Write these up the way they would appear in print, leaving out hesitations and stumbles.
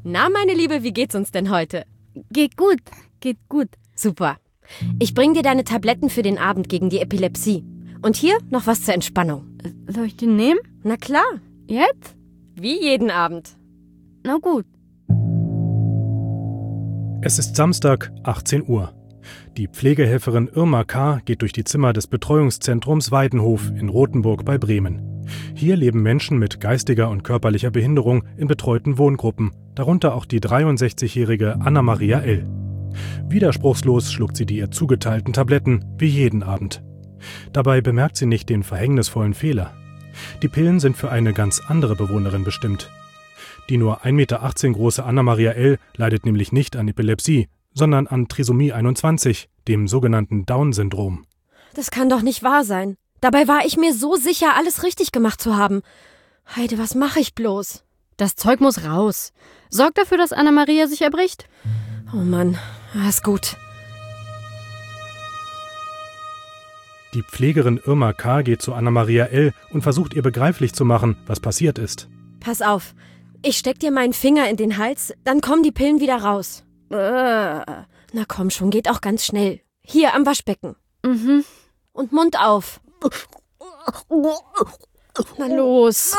Na, meine Liebe, wie geht's uns denn heute? Geht gut. Super. Ich bring dir deine Tabletten für den Abend gegen die Epilepsie. Und hier noch was zur Entspannung. Soll ich die nehmen? Na klar, Jetzt? wie jeden Abend. Na gut. Es ist Samstag, 18 Uhr. Die Pflegehelferin Irma K. geht durch die Zimmer des Betreuungszentrums Weidenhof in Rothenburg bei Bremen. Hier leben Menschen mit geistiger und körperlicher Behinderung in betreuten Wohngruppen, darunter auch die 63-jährige Anna-Maria L. Widerspruchslos schluckt sie die ihr zugeteilten Tabletten, wie jeden Abend. Dabei bemerkt sie nicht den verhängnisvollen Fehler. Die Pillen sind für eine ganz andere Bewohnerin bestimmt. Die nur 1,18 Meter große Anna-Maria L. leidet nämlich nicht an Epilepsie, sondern an Trisomie 21, dem sogenannten Down-Syndrom. Das kann doch nicht wahr sein. Dabei war ich mir so sicher, alles richtig gemacht zu haben. Heide, was mache ich bloß? Das Zeug muss raus. Sorg dafür, dass Anna-Maria sich erbricht. Oh Mann, ist gut. Die Pflegerin Irma K. geht zu Anna-Maria L. und versucht ihr begreiflich zu machen, was passiert ist. Pass auf, ich steck dir meinen Finger in den Hals, dann kommen die Pillen wieder raus. Na komm schon, geht auch ganz schnell. Hier am Waschbecken. Mhm. Und Mund auf. Na los.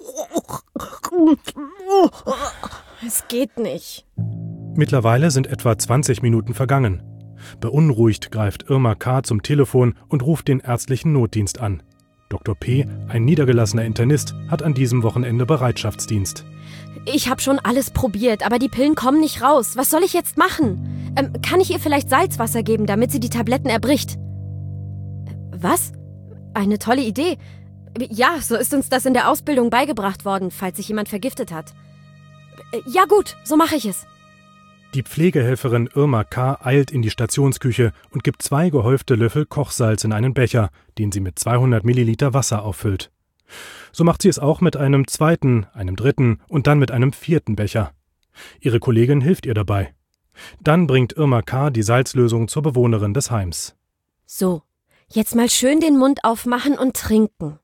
Es geht nicht. Mittlerweile sind etwa 20 Minuten vergangen. Beunruhigt greift Irma K. zum Telefon und ruft den ärztlichen Notdienst an. Dr. P., ein niedergelassener Internist, hat an diesem Wochenende Bereitschaftsdienst. Ich habe schon alles probiert, aber die Pillen kommen nicht raus. Was soll ich jetzt machen? Kann ich ihr vielleicht Salzwasser geben, damit sie die Tabletten erbricht? Was? Eine tolle Idee. Ja, so ist uns das in der Ausbildung beigebracht worden, falls sich jemand vergiftet hat. Ja gut, so mache ich es. Die Pflegehelferin Irma K. eilt in die Stationsküche und gibt 2 gehäufte Löffel Kochsalz in einen Becher, den sie mit 200 Milliliter Wasser auffüllt. So macht sie es auch mit einem zweiten, einem dritten und dann mit einem 4. Becher. Ihre Kollegin hilft ihr dabei. Dann bringt Irma K. die Salzlösung zur Bewohnerin des Heims. So, jetzt mal schön den Mund aufmachen und trinken.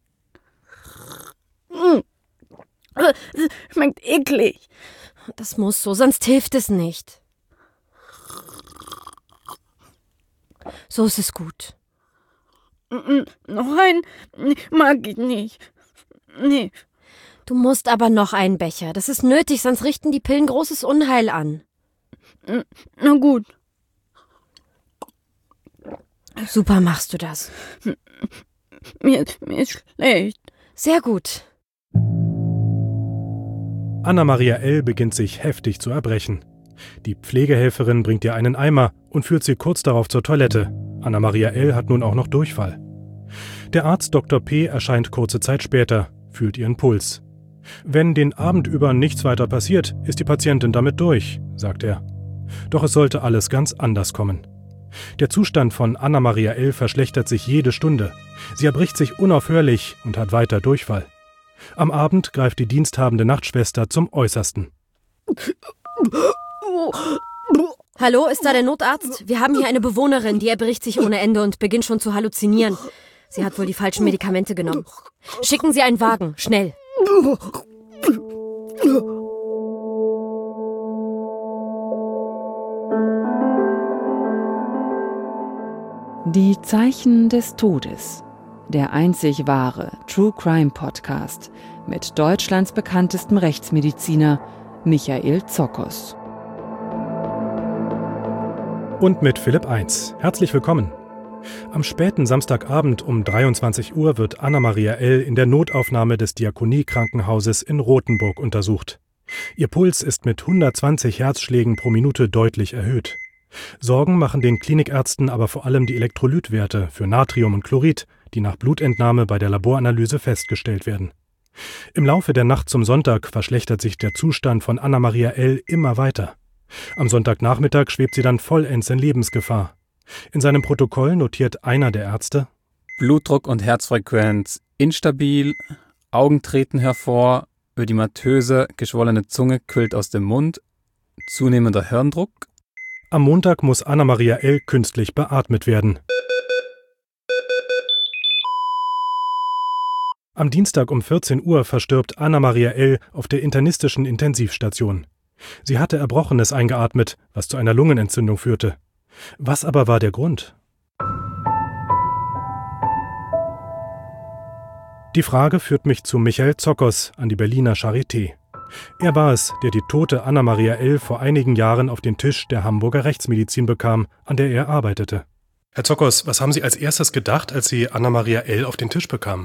Schmeckt eklig. Das muss so, sonst hilft es nicht. So ist es gut. Noch ein? Mag ich nicht. Nee. Du musst aber noch einen Becher. Das ist nötig, sonst richten die Pillen großes Unheil an. Na gut. Super machst du das. Mir ist schlecht. Sehr gut. Anna-Maria L. beginnt sich heftig zu erbrechen. Die Pflegehelferin bringt ihr einen Eimer und führt sie kurz darauf zur Toilette. Anna-Maria L. hat nun auch noch Durchfall. Der Arzt Dr. P. erscheint kurze Zeit später, fühlt ihren Puls. Wenn den Abend über nichts weiter passiert, ist die Patientin damit durch, sagt er. Doch es sollte alles ganz anders kommen. Der Zustand von Anna-Maria L. verschlechtert sich jede Stunde. Sie erbricht sich unaufhörlich und hat weiter Durchfall. Am Abend greift die diensthabende Nachtschwester zum Äußersten. Hallo, ist da der Notarzt? Wir haben hier eine Bewohnerin, die erbricht sich ohne Ende und beginnt schon zu halluzinieren. Sie hat wohl die falschen Medikamente genommen. Schicken Sie einen Wagen, schnell. Die Zeichen des Todes. Der einzig wahre True Crime Podcast mit Deutschlands bekanntestem Rechtsmediziner Michael Zokos. Und mit Philipp 1. Herzlich willkommen. Am späten Samstagabend um 23 Uhr wird Anna-Maria L. in der Notaufnahme des Diakonie-Krankenhauses in Rothenburg untersucht. Ihr Puls ist mit 120 Herzschlägen pro Minute deutlich erhöht. Sorgen machen den Klinikärzten aber vor allem die Elektrolytwerte für Natrium und Chlorid, die nach Blutentnahme bei der Laboranalyse festgestellt werden. Im Laufe der Nacht zum Sonntag verschlechtert sich der Zustand von Anna-Maria L. immer weiter. Am Sonntagnachmittag schwebt sie dann vollends in Lebensgefahr. In seinem Protokoll notiert einer der Ärzte: Blutdruck und Herzfrequenz instabil, Augen treten hervor, ödematöse, geschwollene Zunge quillt aus dem Mund, zunehmender Hirndruck. Am Montag muss Anna-Maria L. künstlich beatmet werden. Am Dienstag um 14 Uhr verstirbt Anna-Maria L. auf der internistischen Intensivstation. Sie hatte Erbrochenes eingeatmet, was zu einer Lungenentzündung führte. Was aber war der Grund? Die Frage führt mich zu Michael Zockers an die Berliner Charité. Er war es, der die tote Anna-Maria L. vor einigen Jahren auf den Tisch der Hamburger Rechtsmedizin bekam, an der er arbeitete. Herr Zockers, was haben Sie als erstes gedacht, als Sie Anna-Maria L. auf den Tisch bekamen?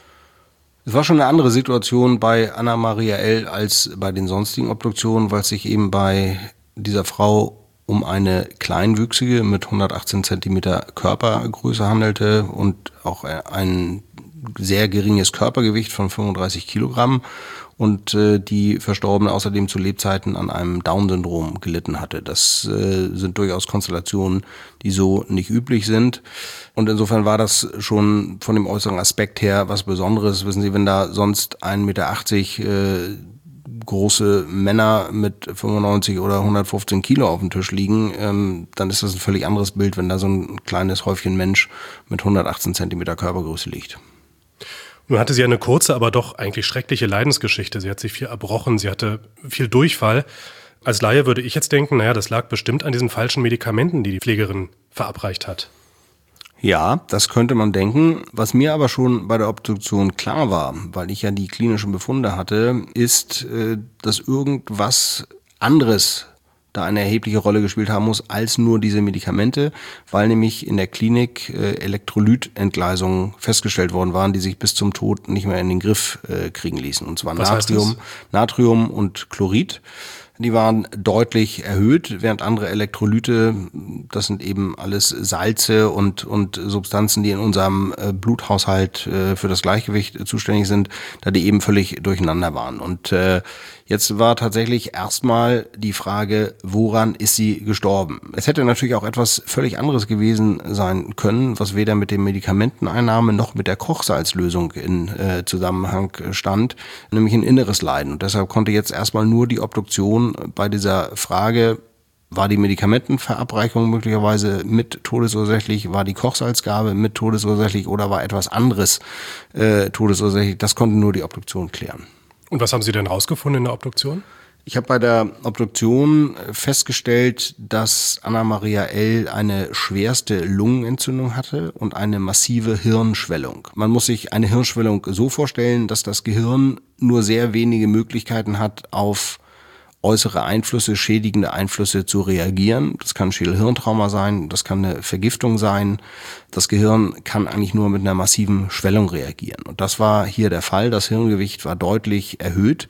Es war schon eine andere Situation bei Anna-Maria L. als bei den sonstigen Obduktionen, weil es sich eben bei dieser Frau um eine Kleinwüchsige mit 118 Zentimeter Körpergröße handelte und auch ein sehr geringes Körpergewicht von 35 Kilogramm und die Verstorbene außerdem zu Lebzeiten an einem Down-Syndrom gelitten hatte. Das sind durchaus Konstellationen, die so nicht üblich sind. Und insofern war das schon von dem äußeren Aspekt her was Besonderes. Wissen Sie, wenn da sonst 1,80 Meter große Männer mit 95 oder 115 Kilo auf dem Tisch liegen, dann ist das ein völlig anderes Bild, wenn da so ein kleines Häufchen Mensch mit 118 Zentimeter Körpergröße liegt. Nun hatte sie eine kurze, aber doch eigentlich schreckliche Leidensgeschichte. Sie hat sich viel erbrochen, sie hatte viel Durchfall. Als Laie würde ich jetzt denken, das lag bestimmt an diesen falschen Medikamenten, die die Pflegerin verabreicht hat. Ja, das könnte man denken. Was mir aber schon bei der Obduktion klar war, weil ich ja die klinischen Befunde hatte, ist, dass irgendwas anderes da eine erhebliche Rolle gespielt haben muss als nur diese Medikamente, weil nämlich in der Klinik Elektrolytentgleisungen festgestellt worden waren, die sich bis zum Tod nicht mehr in den Griff kriegen ließen. Und zwar Natrium und Chlorid. Die waren deutlich erhöht, während andere Elektrolyte, das sind eben alles Salze und Substanzen, die in unserem Bluthaushalt für das Gleichgewicht zuständig sind, da die eben völlig durcheinander waren. Und jetzt war tatsächlich erstmal die Frage, woran ist sie gestorben? Es hätte natürlich auch etwas völlig anderes gewesen sein können, was weder mit der Medikamenteneinnahme noch mit der Kochsalzlösung in Zusammenhang stand, nämlich ein inneres Leiden. Und deshalb konnte jetzt erstmal nur die Obduktion bei dieser Frage, war die Medikamentenverabreichung möglicherweise mit todesursächlich, war die Kochsalzgabe mit todesursächlich oder war etwas anderes todesursächlich, das konnte nur die Obduktion klären. Und was haben Sie denn rausgefunden in der Obduktion? Ich habe bei der Obduktion festgestellt, dass Anna-Maria L. eine schwerste Lungenentzündung hatte und eine massive Hirnschwellung. Man muss sich eine Hirnschwellung so vorstellen, dass das Gehirn nur sehr wenige Möglichkeiten hat, auf äußere Einflüsse, schädigende Einflüsse zu reagieren. Das kann Schädel-Hirntrauma sein, das kann eine Vergiftung sein. Das Gehirn kann eigentlich nur mit einer massiven Schwellung reagieren. Und das war hier der Fall. Das Hirngewicht war deutlich erhöht.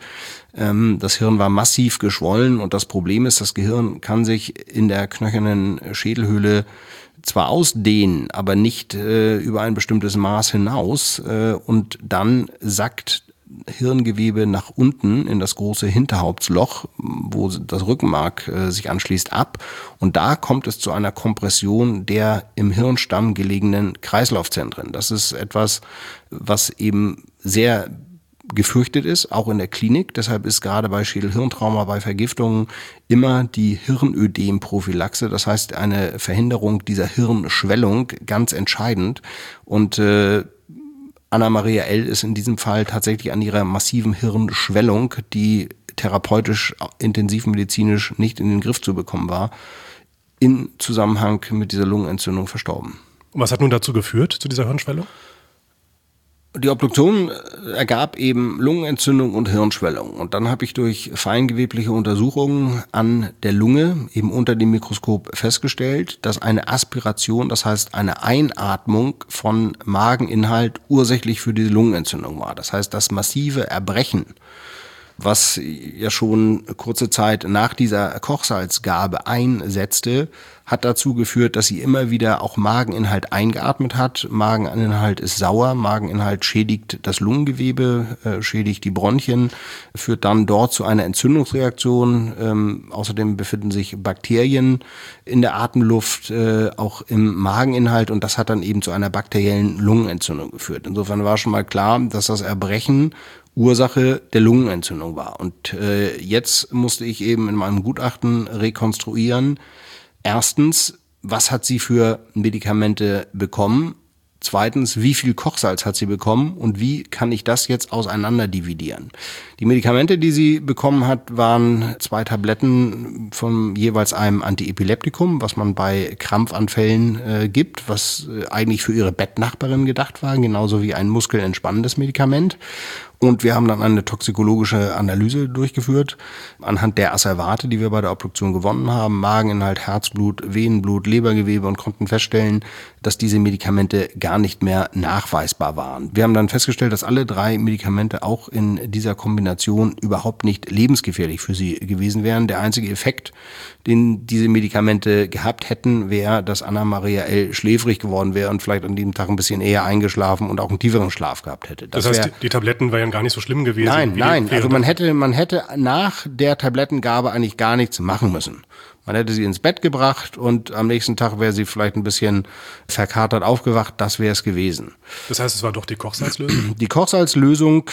Das Hirn war massiv geschwollen und das Problem ist, das Gehirn kann sich in der knöchernen Schädelhöhle zwar ausdehnen, aber nicht über ein bestimmtes Maß hinaus. Und dann sackt Hirngewebe nach unten in das große Hinterhauptsloch, wo das Rückenmark sich anschließt, ab. Und da kommt es zu einer Kompression der im Hirnstamm gelegenen Kreislaufzentren. Das ist etwas, was eben sehr gefürchtet ist, auch in der Klinik. Deshalb ist gerade bei Schädel-Hirntrauma, bei Vergiftungen immer die Hirnödem-Prophylaxe, das heißt eine Verhinderung dieser Hirnschwellung, ganz entscheidend. Und Anna-Maria L. ist in diesem Fall tatsächlich an ihrer massiven Hirnschwellung, die therapeutisch, intensivmedizinisch nicht in den Griff zu bekommen war, in Zusammenhang mit dieser Lungenentzündung verstorben. Und was hat nun dazu geführt, zu dieser Hirnschwellung? Die Obduktion ergab eben Lungenentzündung und Hirnschwellung. Und dann habe ich durch feingewebliche Untersuchungen an der Lunge eben unter dem Mikroskop festgestellt, dass eine Aspiration, das heißt eine Einatmung von Mageninhalt ursächlich für diese Lungenentzündung war. Das heißt, das massive Erbrechen, was ja schon kurze Zeit nach dieser Kochsalzgabe einsetzte, hat dazu geführt, dass sie immer wieder auch Mageninhalt eingeatmet hat. Mageninhalt ist sauer, Mageninhalt schädigt das Lungengewebe, schädigt die Bronchien, führt dann dort zu einer Entzündungsreaktion. Außerdem befinden sich Bakterien in der Atemluft, auch im Mageninhalt, und das hat dann eben zu einer bakteriellen Lungenentzündung geführt. Insofern war schon mal klar, dass das Erbrechen Ursache der Lungenentzündung war. Und jetzt musste ich eben in meinem Gutachten rekonstruieren, erstens, was hat sie für Medikamente bekommen? zweitens, wie viel Kochsalz hat sie bekommen und wie kann ich das jetzt auseinander dividieren? Die Medikamente, die sie bekommen hat, waren 2 Tabletten von jeweils einem Antiepileptikum, was man bei Krampfanfällen gibt, was eigentlich für ihre Bettnachbarin gedacht war, genauso wie ein muskelentspannendes Medikament. Und wir haben dann eine toxikologische Analyse durchgeführt, anhand der Asservate, die wir bei der Obduktion gewonnen haben, Mageninhalt, Herzblut, Venenblut, Lebergewebe, und konnten feststellen, dass diese Medikamente gar nicht mehr nachweisbar waren. Wir haben dann festgestellt, dass alle 3 Medikamente auch in dieser Kombination überhaupt nicht lebensgefährlich für sie gewesen wären. Der einzige Effekt, den diese Medikamente gehabt hätten, wäre, dass Anna-Maria L. schläfrig geworden wäre und vielleicht an diesem Tag ein bisschen eher eingeschlafen und auch einen tieferen Schlaf gehabt hätte. Das heißt, die Tabletten waren gar nicht so schlimm gewesen? Nein. Also man hätte nach der Tablettengabe eigentlich gar nichts machen müssen. Man hätte sie ins Bett gebracht und am nächsten Tag wäre sie vielleicht ein bisschen verkatert aufgewacht. Das wäre es gewesen. Das heißt, es war doch die Kochsalzlösung? Die Kochsalzlösung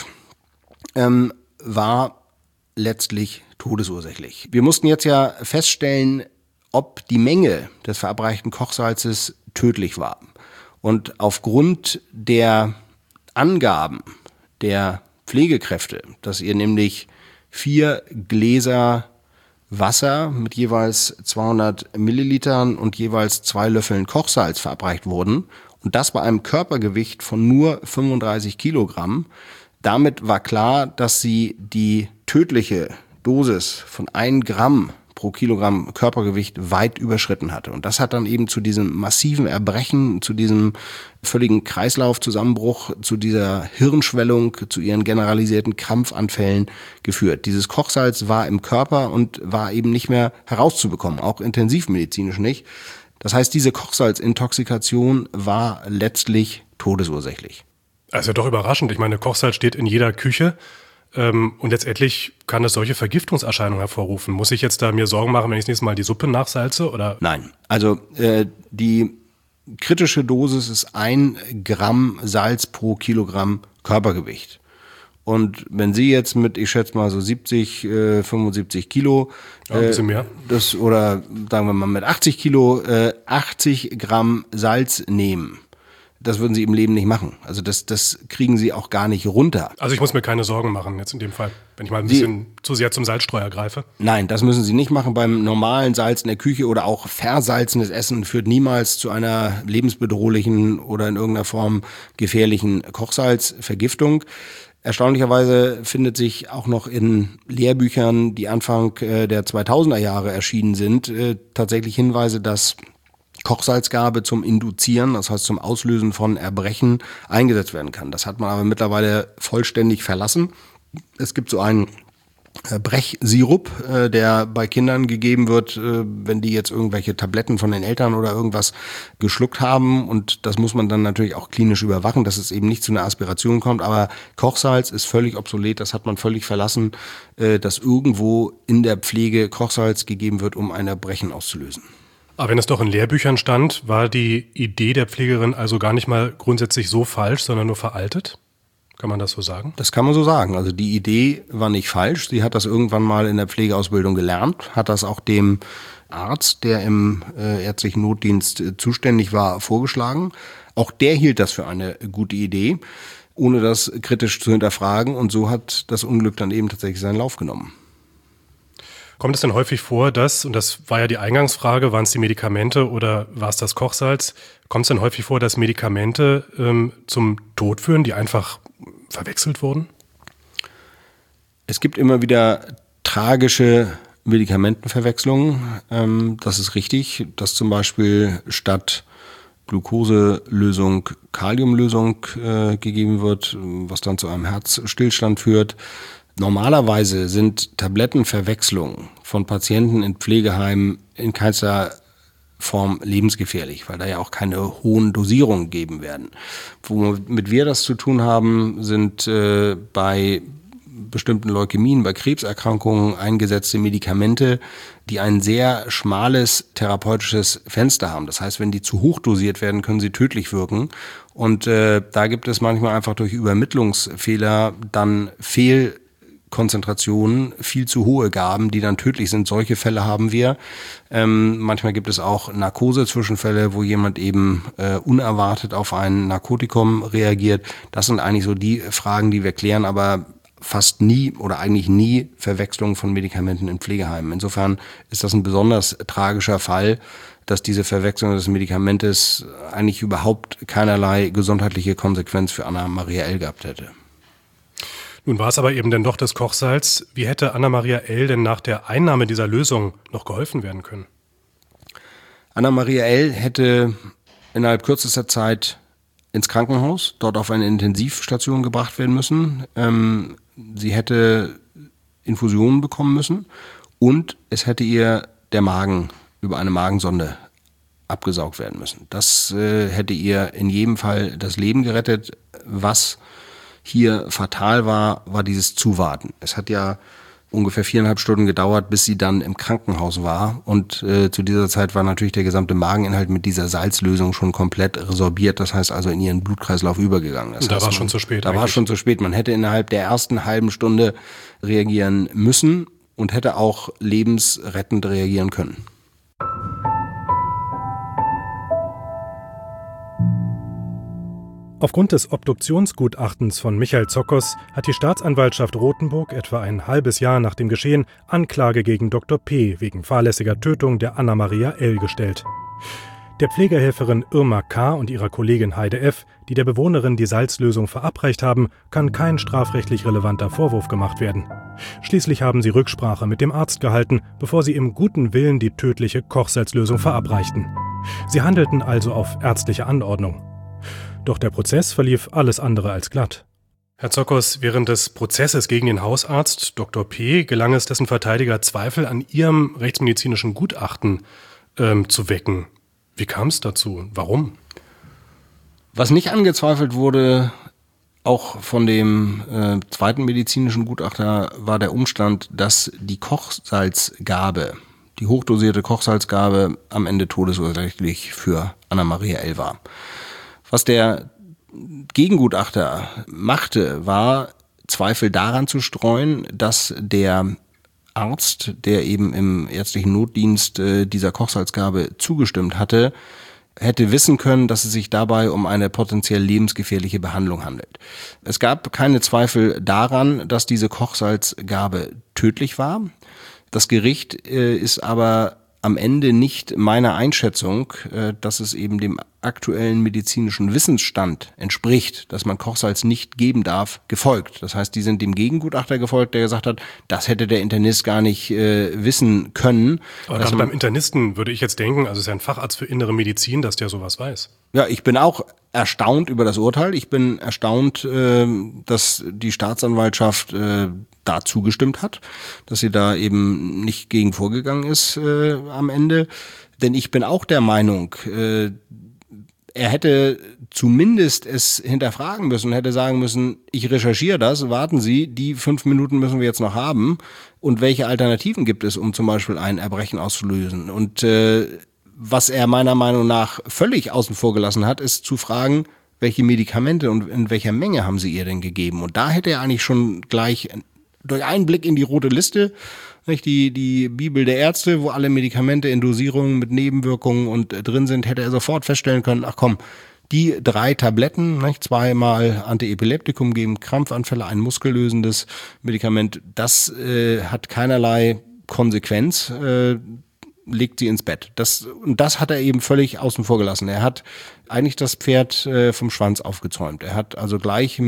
war letztlich todesursächlich. Wir mussten jetzt ja feststellen, ob die Menge des verabreichten Kochsalzes tödlich war. Und aufgrund der Angaben der Pflegekräfte, dass ihr nämlich 4 Gläser Wasser mit jeweils 200 Millilitern und jeweils 2 Löffeln Kochsalz verabreicht wurden und das bei einem Körpergewicht von nur 35 Kilogramm. Damit war klar, dass sie die tödliche Dosis von 1 Gramm pro Kilogramm Körpergewicht weit überschritten hatte. Und das hat dann eben zu diesem massiven Erbrechen, zu diesem völligen Kreislaufzusammenbruch, zu dieser Hirnschwellung, zu ihren generalisierten Krampfanfällen geführt. Dieses Kochsalz war im Körper und war eben nicht mehr herauszubekommen, auch intensivmedizinisch nicht. Das heißt, diese Kochsalzintoxikation war letztlich todesursächlich. Also doch überraschend. Ich meine, Kochsalz steht in jeder Küche. Und letztendlich kann das solche Vergiftungserscheinungen hervorrufen. Muss ich jetzt da mir Sorgen machen, wenn ich das nächste Mal die Suppe nachsalze? Oder? Nein, also die kritische Dosis ist 1 Gramm Salz pro Kilogramm Körpergewicht. Und wenn Sie jetzt mit, ich schätze mal so 70, 75 Kilo, ein bisschen mehr. Oder sagen wir mal mit 80 Kilo, 80 Gramm Salz nehmen, das würden Sie im Leben nicht machen. Also das kriegen Sie auch gar nicht runter. Also ich muss mir keine Sorgen machen jetzt in dem Fall, wenn ich mal ein bisschen zu sehr zum Salzstreuer greife. Nein, das müssen Sie nicht machen. Beim normalen Salz in der Küche oder auch versalzenes Essen führt niemals zu einer lebensbedrohlichen oder in irgendeiner Form gefährlichen Kochsalzvergiftung. Erstaunlicherweise findet sich auch noch in Lehrbüchern, die Anfang der 2000er Jahre erschienen sind, tatsächlich Hinweise, dass Kochsalzgabe zum Induzieren, das heißt zum Auslösen von Erbrechen, eingesetzt werden kann. Das hat man aber mittlerweile vollständig verlassen. Es gibt so einen Brechsirup, der bei Kindern gegeben wird, wenn die jetzt irgendwelche Tabletten von den Eltern oder irgendwas geschluckt haben. Und das muss man dann natürlich auch klinisch überwachen, dass es eben nicht zu einer Aspiration kommt. Aber Kochsalz ist völlig obsolet, das hat man völlig verlassen, dass irgendwo in der Pflege Kochsalz gegeben wird, um ein Erbrechen auszulösen. Aber wenn es doch in Lehrbüchern stand, war die Idee der Pflegerin also gar nicht mal grundsätzlich so falsch, sondern nur veraltet? Kann man das so sagen? Das kann man so sagen. Also die Idee war nicht falsch. Sie hat das irgendwann mal in der Pflegeausbildung gelernt, hat das auch dem Arzt, der im ärztlichen Notdienst zuständig war, vorgeschlagen. Auch der hielt das für eine gute Idee, ohne das kritisch zu hinterfragen. Und so hat das Unglück dann eben tatsächlich seinen Lauf genommen. Kommt es denn häufig vor, dass, und das war ja die Eingangsfrage, waren es die Medikamente oder war es das Kochsalz, kommt es denn häufig vor, dass Medikamente zum Tod führen, die einfach verwechselt wurden? Es gibt immer wieder tragische Medikamentenverwechslungen. Das ist richtig, dass zum Beispiel statt Glukoselösung Kaliumlösung gegeben wird, was dann zu einem Herzstillstand führt. Normalerweise sind Tablettenverwechslungen von Patienten in Pflegeheimen in keinster Form lebensgefährlich, weil da ja auch keine hohen Dosierungen gegeben werden. Womit wir das zu tun haben, sind bei bestimmten Leukämien, bei Krebserkrankungen eingesetzte Medikamente, die ein sehr schmales therapeutisches Fenster haben. Das heißt, wenn die zu hoch dosiert werden, können sie tödlich wirken. Und da gibt es manchmal einfach durch Übermittlungsfehler dann Konzentrationen, viel zu hohe Gaben, die dann tödlich sind. Solche Fälle haben wir. Manchmal gibt es auch Narkose-Zwischenfälle, wo jemand eben unerwartet auf ein Narkotikum reagiert. Das sind eigentlich so die Fragen, die wir klären, aber fast nie oder eigentlich nie Verwechslung von Medikamenten in Pflegeheimen. Insofern ist das ein besonders tragischer Fall, dass diese Verwechslung des Medikamentes eigentlich überhaupt keinerlei gesundheitliche Konsequenz für Anna-Maria L. gehabt hätte. Nun war es aber eben dann doch das Kochsalz. Wie hätte Anna-Maria L. denn nach der Einnahme dieser Lösung noch geholfen werden können? Anna-Maria L. hätte innerhalb kürzester Zeit ins Krankenhaus, dort auf eine Intensivstation gebracht werden müssen. Sie hätte Infusionen bekommen müssen und es hätte ihr der Magen über eine Magensonde abgesaugt werden müssen. Das hätte ihr in jedem Fall das Leben gerettet. Was hier fatal war dieses Zuwarten. Es hat ja ungefähr 4,5 Stunden gedauert, bis sie dann im Krankenhaus war. Und zu dieser Zeit war natürlich der gesamte Mageninhalt mit dieser Salzlösung schon komplett resorbiert. Das heißt also in ihren Blutkreislauf übergegangen. Da war es schon zu spät. Da war es schon zu spät. Man hätte innerhalb der ersten halben Stunde reagieren müssen und hätte auch lebensrettend reagieren können. Aufgrund des Obduktionsgutachtens von Michael Zokos hat die Staatsanwaltschaft Rothenburg etwa ein halbes Jahr nach dem Geschehen Anklage gegen Dr. P. wegen fahrlässiger Tötung der Anna-Maria L. gestellt. Der Pflegehelferin Irma K. und ihrer Kollegin Heide F., die der Bewohnerin die Salzlösung verabreicht haben, kann kein strafrechtlich relevanter Vorwurf gemacht werden. Schließlich haben sie Rücksprache mit dem Arzt gehalten, bevor sie im guten Willen die tödliche Kochsalzlösung verabreichten. Sie handelten also auf ärztliche Anordnung. Doch der Prozess verlief alles andere als glatt. Herr Zokos, während des Prozesses gegen den Hausarzt Dr. P. gelang es dessen Verteidiger, Zweifel an Ihrem rechtsmedizinischen Gutachten zu wecken. Wie kam es dazu? Warum? Was nicht angezweifelt wurde, auch von dem zweiten medizinischen Gutachter, war der Umstand, dass die Kochsalzgabe, die hochdosierte Kochsalzgabe am Ende todesursächlich für Anna-Maria L. war. Was der Gegengutachter machte, war Zweifel daran zu streuen, dass der Arzt, der eben im ärztlichen Notdienst dieser Kochsalzgabe zugestimmt hatte, hätte wissen können, dass es sich dabei um eine potenziell lebensgefährliche Behandlung handelt. Es gab keine Zweifel daran, dass diese Kochsalzgabe tödlich war. Das Gericht ist aber am Ende nicht meiner Einschätzung, dass es eben dem aktuellen medizinischen Wissensstand entspricht, dass man Kochsalz nicht geben darf, gefolgt. Das heißt, die sind dem Gegengutachter gefolgt, der gesagt hat, das hätte der Internist gar nicht wissen können. Aber gerade beim Internisten würde ich jetzt denken, also es ist ja ein Facharzt für innere Medizin, dass der sowas weiß. Ja, ich bin auch erstaunt über das Urteil. Ich bin erstaunt, dass die Staatsanwaltschaft da zugestimmt hat, dass sie da eben nicht gegen vorgegangen ist am Ende. Denn ich bin auch der Meinung, er hätte zumindest es hinterfragen müssen, hätte sagen müssen, ich recherchiere das, warten Sie, die 5 Minuten müssen wir jetzt noch haben. Und welche Alternativen gibt es, um zum Beispiel ein Erbrechen auszulösen? Und was er meiner Meinung nach völlig außen vor gelassen hat, ist zu fragen, welche Medikamente und in welcher Menge haben Sie ihr denn gegeben? Und da hätte er eigentlich schon gleich durch einen Blick in die rote Liste, nicht, die Bibel der Ärzte, wo alle Medikamente in Dosierungen mit Nebenwirkungen und drin sind, hätte er sofort feststellen können, ach komm, die 3 Tabletten, nicht, 2-mal Antiepileptikum gegen Krampfanfälle, ein muskellösendes Medikament, das hat keinerlei Konsequenz, legt sie ins Bett. Das hat er eben völlig außen vor gelassen. Er hat eigentlich das Pferd vom Schwanz aufgezäumt. Er hat also gleich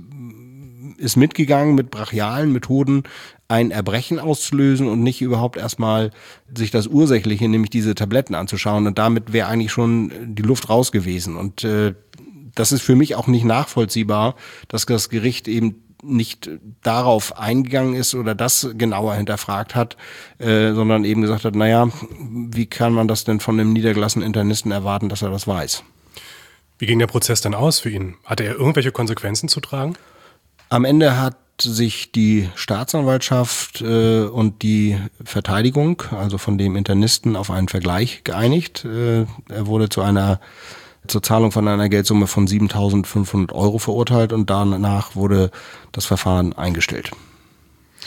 ist mitgegangen mit brachialen Methoden ein Erbrechen auszulösen und nicht überhaupt erstmal sich das Ursächliche, nämlich diese Tabletten anzuschauen. Und damit wäre eigentlich schon die Luft raus gewesen. Und das ist für mich auch nicht nachvollziehbar, dass das Gericht eben nicht darauf eingegangen ist oder das genauer hinterfragt hat, sondern eben gesagt hat, naja, wie kann man das denn von einem niedergelassenen Internisten erwarten, dass er das weiß? Wie ging der Prozess dann aus für ihn? Hatte er irgendwelche Konsequenzen zu tragen? Am Ende hat sich die Staatsanwaltschaft und die Verteidigung, also von dem Internisten, auf einen Vergleich geeinigt. Er wurde zur Zahlung von einer Geldsumme von 7.500 € verurteilt und danach wurde das Verfahren eingestellt.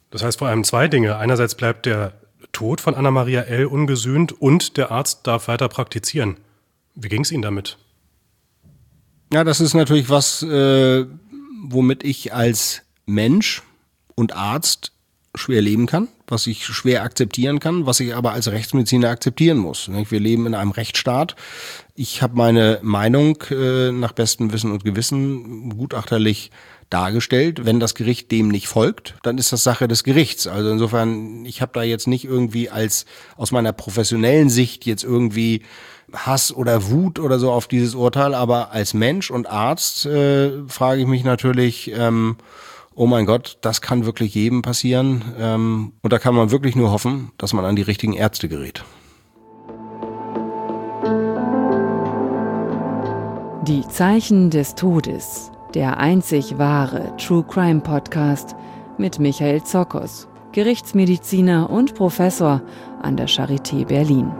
Das heißt vor allem zwei Dinge. Einerseits bleibt der Tod von Anna-Maria L. ungesühnt und der Arzt darf weiter praktizieren. Wie ging es Ihnen damit? Ja, das ist natürlich was, womit ich als Mensch und Arzt schwer leben kann, was ich schwer akzeptieren kann, was ich aber als Rechtsmediziner akzeptieren muss. Wir leben in einem Rechtsstaat. Ich habe meine Meinung nach bestem Wissen und Gewissen gutachterlich dargestellt. Wenn das Gericht dem nicht folgt, dann ist das Sache des Gerichts. Also insofern, ich habe da jetzt nicht irgendwie aus meiner professionellen Sicht jetzt irgendwie Hass oder Wut oder so auf dieses Urteil, aber als Mensch und Arzt frage ich mich natürlich, oh mein Gott, das kann wirklich jedem passieren. Und da kann man wirklich nur hoffen, dass man an die richtigen Ärzte gerät. Die Zeichen des Todes, der einzig wahre True Crime Podcast mit Michael Zokos, Gerichtsmediziner und Professor an der Charité Berlin.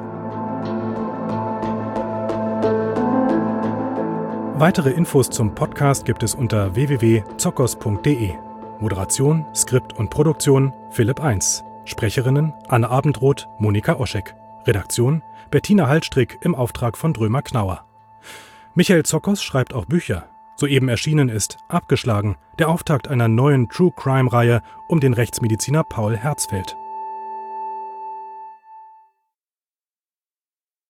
Weitere Infos zum Podcast gibt es unter www.zokos.de. Moderation, Skript und Produktion Philipp 1. Sprecherinnen Anne Abendroth, Monika Oschek. Redaktion Bettina Hallstrick im Auftrag von Drömer Knauer. Michael Zokos schreibt auch Bücher. Soeben erschienen ist Abgeschlagen, der Auftakt einer neuen True-Crime-Reihe um den Rechtsmediziner Paul Herzfeld.